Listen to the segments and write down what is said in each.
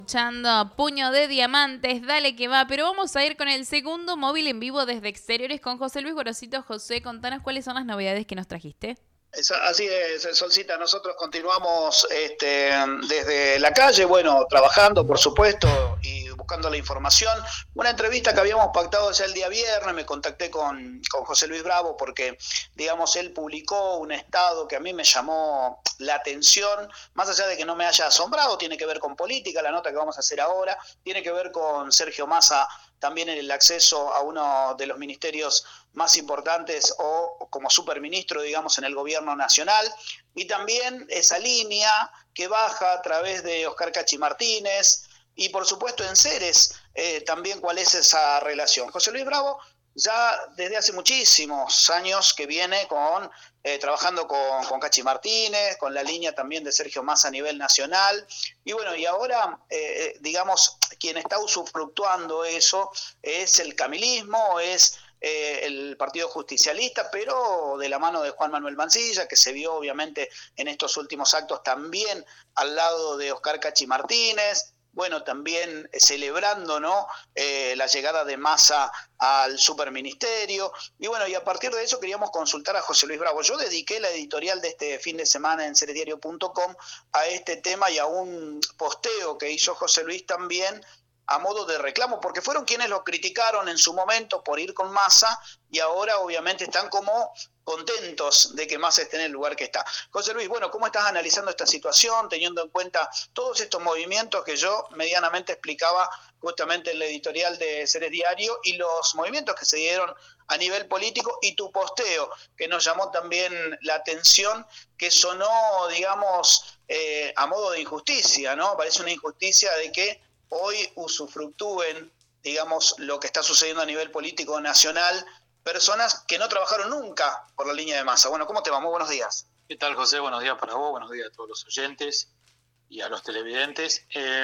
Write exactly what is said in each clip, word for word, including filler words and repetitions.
Escuchando Puño de Diamantes, dale que va, pero vamos a ir con el segundo móvil en vivo desde exteriores con José Luis Gorosito. José, contanos cuáles son las novedades que nos trajiste. Así es, Solcita, nosotros continuamos este, desde la calle, bueno, trabajando, por supuesto, y buscando la información. Una entrevista que habíamos pactado ya el día viernes, me contacté con, con José Luis Bravo porque, digamos, él publicó un estado que a mí me llamó la atención, más allá de que no me haya asombrado, tiene que ver con política, la nota que vamos a hacer ahora, tiene que ver con Sergio Massa, también en el acceso a uno de los ministerios más importantes o como superministro, digamos, en el gobierno nacional, y también esa línea que baja a través de Oscar Cachi Martínez, y por supuesto en Ceres, eh, también cuál es esa relación. José Luis Bravo ya desde hace muchísimos años que viene con eh, trabajando con, con Cachi Martínez, con la línea también de Sergio Massa a nivel nacional, y bueno, y ahora, eh, digamos, quien está usufructuando eso es el camilismo, es eh, el Partido Justicialista, pero de la mano de Juan Manuel Mansilla, que se vio obviamente en estos últimos actos también al lado de Oscar Cachi Martínez, bueno, también celebrando, ¿no?, eh, la llegada de Massa al superministerio, y bueno, y a partir de eso queríamos consultar a José Luis Bravo. Yo dediqué la editorial de este fin de semana en ceres diario punto com a este tema y a un posteo que hizo José Luis también a modo de reclamo, porque fueron quienes lo criticaron en su momento por ir con Massa y ahora obviamente están como contentos de que Massa esté en el lugar que está. José Luis, bueno, ¿cómo estás analizando esta situación, teniendo en cuenta todos estos movimientos que yo medianamente explicaba justamente en la editorial de Ceres Diario y los movimientos que se dieron a nivel político y tu posteo, que nos llamó también la atención, que sonó, digamos, eh, a modo de injusticia, ¿no? Parece una injusticia de que hoy usufructúen, digamos, lo que está sucediendo a nivel político nacional, personas que no trabajaron nunca por la línea de Massa. Bueno, ¿cómo te va? Muy buenos días. ¿Qué tal, José? Buenos días para vos, buenos días a todos los oyentes y a los televidentes. Eh,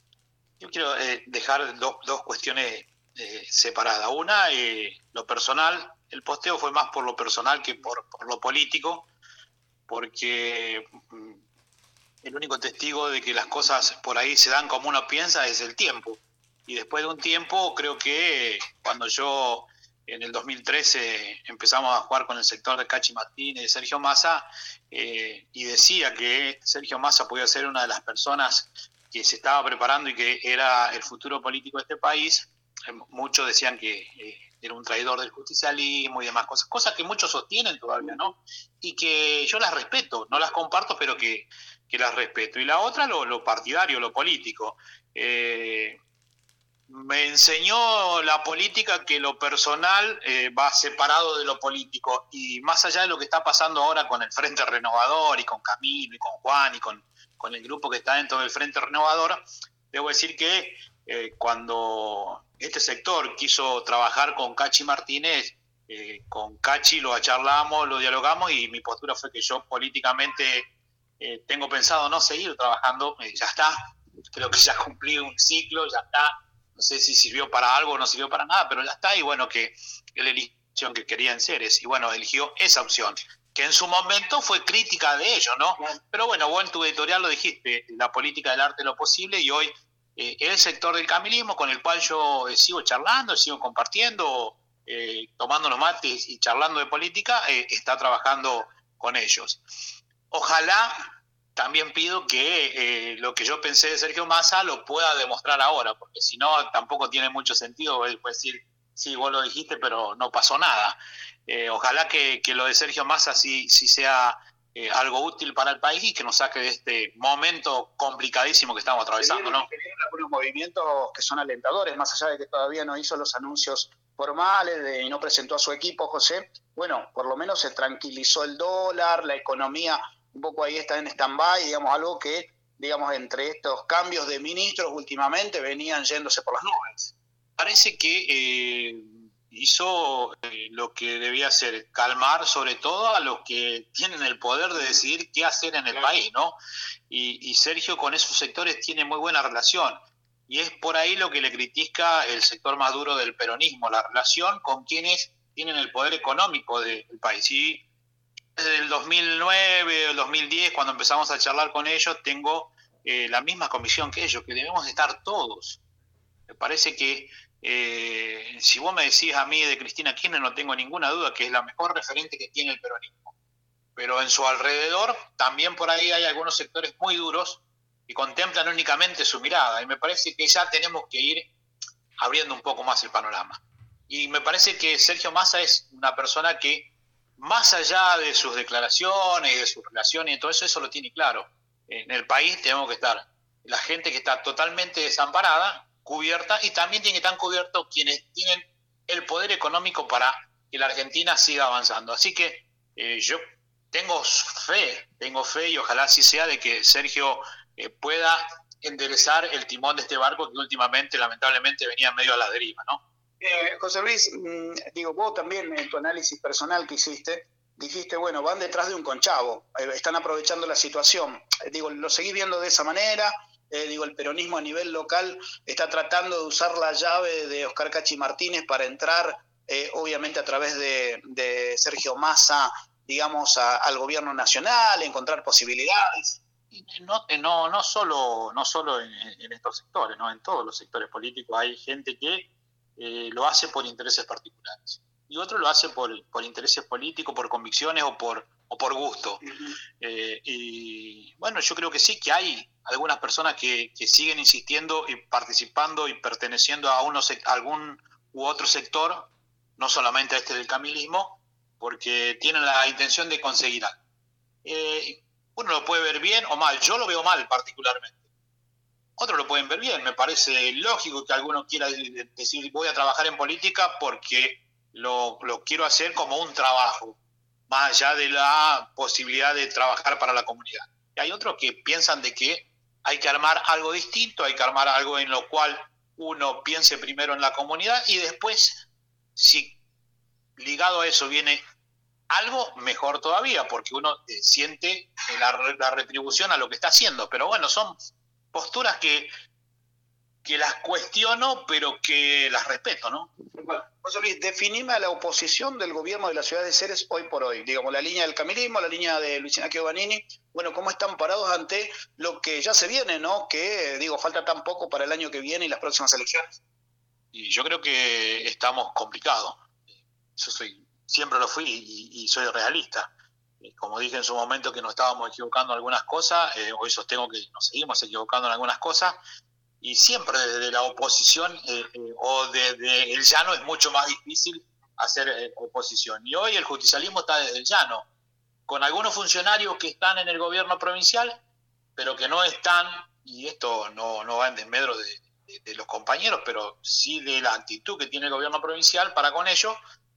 yo quiero eh, dejar dos, dos cuestiones eh, separadas. Una, eh, lo personal. El posteo fue más por lo personal que por, por lo político, porque mm, el único testigo de que las cosas por ahí se dan como uno piensa es el tiempo. Y después de un tiempo, creo que cuando yo en el dos mil trece empezamos a jugar con el sector de Cachi Martínez y de Sergio Massa, eh, y decía que Sergio Massa podía ser una de las personas que se estaba preparando y que era el futuro político de este país. Eh, muchos decían que eh, era un traidor del justicialismo y demás cosas, cosas que muchos sostienen todavía, ¿no? Y que yo las respeto, no las comparto, pero que, que las respeto. Y la otra, lo, lo partidario, lo político. Eh, me enseñó la política que lo personal eh, va separado de lo político, y más allá de lo que está pasando ahora con el Frente Renovador y con Camilo y con Juan y con, con el grupo que está dentro del Frente Renovador, debo decir que eh, cuando este sector quiso trabajar con Cachi Martínez, eh, con Cachi lo charlamos, lo dialogamos, y mi postura fue que yo políticamente eh, tengo pensado no seguir trabajando, eh, ya está, creo que ya cumplí un ciclo, ya está. No sé si sirvió para algo o no sirvió para nada, pero ya está, y bueno, que él eligió la opción que quería en Ceres, y bueno, eligió esa opción, que en su momento fue crítica de ello, ¿no? Pero bueno, vos en tu editorial lo dijiste, la política del arte de lo posible, y hoy eh, el sector del camilismo, con el cual yo eh, sigo charlando, sigo compartiendo, eh, tomando los mates y charlando de política, eh, está trabajando con ellos. Ojalá. También pido que eh, lo que yo pensé de Sergio Massa lo pueda demostrar ahora, porque si no, tampoco tiene mucho sentido. Él puede decir, sí, vos lo dijiste, pero no pasó nada. Eh, ojalá que, que lo de Sergio Massa sí, sí sea eh, algo útil para el país y que nos saque de este momento complicadísimo que estamos atravesando, ¿no? Tienen algunos movimientos que son alentadores, más allá de que todavía no hizo los anuncios formales de, y no presentó a su equipo, José. Bueno, por lo menos se tranquilizó el dólar, la economía un poco ahí está en stand-by, digamos, algo que, digamos, entre estos cambios de ministros últimamente venían yéndose por las nubes. Parece que eh, hizo eh, lo que debía hacer, calmar sobre todo a los que tienen el poder de decidir qué hacer en el claro. país, ¿no? Y, y Sergio con esos sectores tiene muy buena relación, y es por ahí lo que le critica el sector más duro del peronismo, la relación con quienes tienen el poder económico de, del país. Y desde el dos mil nueve o el dos mil diez, cuando empezamos a charlar con ellos, tengo eh, la misma comisión que ellos, que debemos estar todos. Me parece que eh, si vos me decís a mí de Cristina Kirchner, no tengo ninguna duda que es la mejor referente que tiene el peronismo. Pero en su alrededor también por ahí hay algunos sectores muy duros que contemplan únicamente su mirada. Y me parece que ya tenemos que ir abriendo un poco más el panorama. Y me parece que Sergio Massa es una persona que, más allá de sus declaraciones y de sus relaciones y todo eso, eso lo tiene claro. En el país tenemos que estar la gente que está totalmente desamparada, cubierta, y también tiene que estar cubiertos quienes tienen el poder económico para que la Argentina siga avanzando. Así que eh, yo tengo fe, tengo fe y ojalá así sea de que Sergio eh, pueda enderezar el timón de este barco que últimamente lamentablemente venía medio a la deriva, ¿no? Eh, José Luis, mmm, digo, vos también en tu análisis personal que hiciste, dijiste, bueno, van detrás de un conchavo, eh, están aprovechando la situación. Eh, digo, ¿lo seguís viendo de esa manera? Eh, digo, el peronismo a nivel local está tratando de usar la llave de Oscar Cachi Martínez para entrar, eh, obviamente a través de, de Sergio Massa, digamos, a, al gobierno nacional, encontrar posibilidades. No, no, no solo, no solo en, en estos sectores, ¿no? En todos los sectores políticos hay gente que eh, lo hace por intereses particulares y otro lo hace por, por intereses políticos, por convicciones o por, o por gusto. Uh-huh. eh, y bueno, yo creo que sí, que hay algunas personas que, que siguen insistiendo y participando y perteneciendo a, unos, a algún u otro sector, no solamente a este del camilismo, porque tienen la intención de conseguir algo. Eh, uno lo puede ver bien o mal, yo lo veo mal particularmente. Otros lo pueden ver bien, me parece lógico que alguno quiera decir voy a trabajar en política porque lo, lo quiero hacer como un trabajo, más allá de la posibilidad de trabajar para la comunidad. Y hay otros que piensan de que hay que armar algo distinto, hay que armar algo en lo cual uno piense primero en la comunidad y después, si ligado a eso viene algo, mejor todavía, porque uno eh, siente la, la retribución a lo que está haciendo. Pero bueno, son posturas que, que las cuestiono, pero que las respeto, ¿no? Bueno, José Luis, definime a la oposición del gobierno de la ciudad de Ceres hoy por hoy. Digamos, la línea del camilismo, la línea de Luis Ignacio Vanini. Bueno, ¿cómo están parados ante lo que ya se viene, ¿no? Que, digo, falta tan poco para el año que viene y las próximas elecciones. Y yo creo que estamos complicados. Yo soy... Siempre lo fui y, y soy realista. Como dije en su momento que nos estábamos equivocando en algunas cosas, eh, hoy sostengo que nos seguimos equivocando en algunas cosas, y siempre desde la oposición eh, eh, o desde el llano es mucho más difícil hacer eh, oposición. Y hoy el justicialismo está desde el llano, con algunos funcionarios que están en el gobierno provincial, pero que no están, y esto no, no va en desmedro de, de, de los compañeros, pero sí de la actitud que tiene el gobierno provincial para con ellos,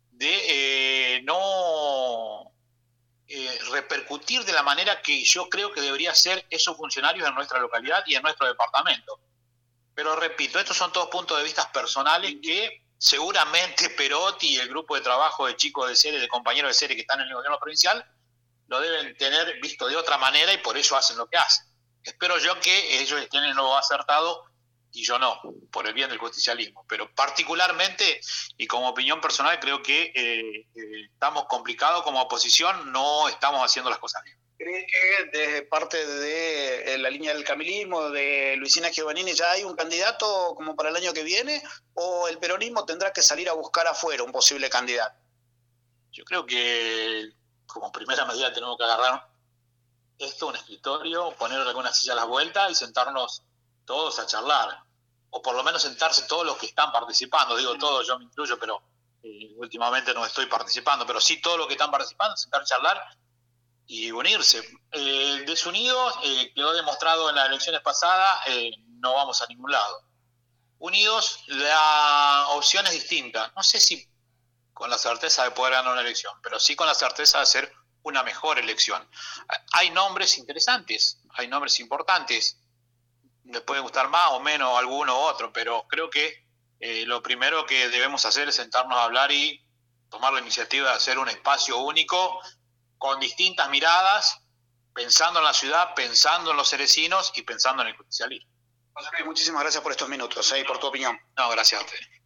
de eh, no eh, repercutir de la manera que yo creo que debería ser esos funcionarios en nuestra localidad y en nuestro departamento. Pero repito, estos son todos puntos de vista personales que seguramente Perotti y el grupo de trabajo de chicos de Ceres, de compañeros de Ceres que están en el gobierno provincial, lo deben tener visto de otra manera y por eso hacen lo que hacen. Espero yo que ellos estén en lo acertado y yo no, por el bien del justicialismo. Pero particularmente, y como opinión personal, creo que eh, eh, estamos complicados como oposición, no estamos haciendo las cosas bien. ¿Cree que desde parte de la línea del camilismo, de Luis Ignacio Vanini, ya hay un candidato como para el año que viene, o el peronismo tendrá que salir a buscar afuera un posible candidato? Yo creo que como primera medida tenemos que agarrar esto, un escritorio, poner algunas sillas a la vuelta y sentarnos todos a charlar, o por lo menos sentarse todos los que están participando, digo todos, yo me incluyo, pero eh, últimamente no estoy participando, pero sí todos los que están participando, sentar a charlar y unirse. Eh, desunidos, eh, quedó demostrado en las elecciones pasadas, eh, no vamos a ningún lado. Unidos, la opción es distinta, no sé si con la certeza de poder ganar una elección, pero sí con la certeza de hacer una mejor elección. Hay nombres interesantes, hay nombres importantes, les puede gustar más o menos alguno u otro, pero creo que eh, lo primero que debemos hacer es sentarnos a hablar y tomar la iniciativa de hacer un espacio único con distintas miradas, pensando en la ciudad, pensando en los cerecinos y pensando en el justicialismo. Muchísimas gracias por estos minutos eh, y por tu opinión. No, gracias a ustedes.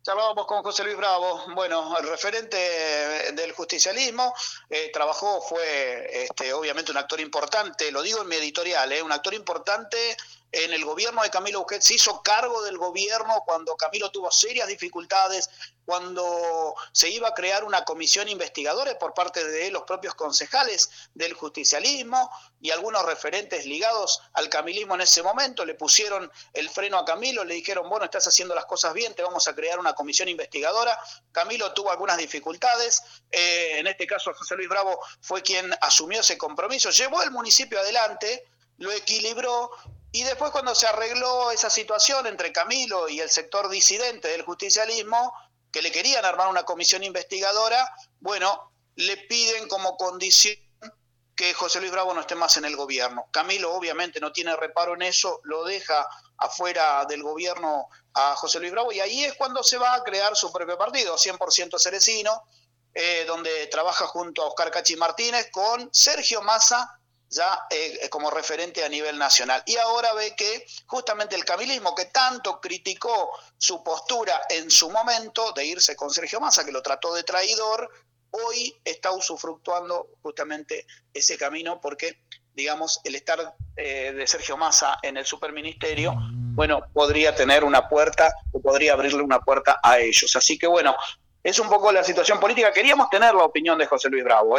Charlábamos con José Luis Bravo, bueno, el referente del justicialismo, eh, trabajó, fue este, obviamente un actor importante, lo digo en mi editorial, eh, un actor importante en el gobierno de Camilo Huguet, se hizo cargo del gobierno cuando Camilo tuvo serias dificultades, cuando se iba a crear una comisión investigadora por parte de los propios concejales del justicialismo y algunos referentes ligados al camilismo en ese momento, le pusieron el freno a Camilo, le dijeron, bueno, estás haciendo las cosas bien, te vamos a crear una comisión investigadora. Camilo tuvo algunas dificultades, eh, en este caso José Luis Bravo fue quien asumió ese compromiso, llevó el municipio adelante, lo equilibró, y después cuando se arregló esa situación entre Camilo y el sector disidente del justicialismo, que le querían armar una comisión investigadora, bueno, le piden como condición que José Luis Bravo no esté más en el gobierno. Camilo obviamente no tiene reparo en eso, lo deja afuera del gobierno a José Luis Bravo, y ahí es cuando se va a crear su propio partido, cien por ciento cerecino, eh, donde trabaja junto a Oscar Cachi Martínez con Sergio Massa, ya eh, como referente a nivel nacional. Y ahora ve que justamente el camilismo, que tanto criticó su postura en su momento de irse con Sergio Massa, que lo trató de traidor, hoy está usufructuando justamente ese camino porque, digamos, el estar eh, de Sergio Massa en el superministerio, bueno, podría tener una puerta o podría abrirle una puerta a ellos. Así que, bueno, es un poco la situación política. Queríamos tener la opinión de José Luis Bravo, ¿eh?